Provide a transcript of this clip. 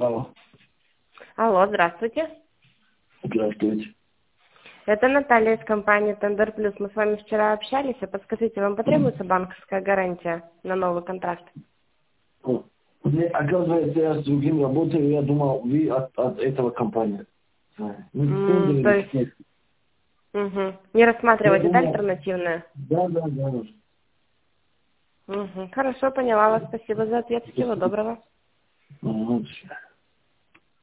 Алло. Алло, здравствуйте. Здравствуйте. Это Наталья из компании Тендер Плюс. Мы с вами вчера общались. Подскажите, вам потребуется банковская гарантия на новый контракт? Мне, оказывается, я с другим работаю, я думал, вы от этого компании. То есть не рассматриваете, да, альтернативное? Да. Хорошо, поняла вас. Спасибо за ответ. Всего доброго. Ага,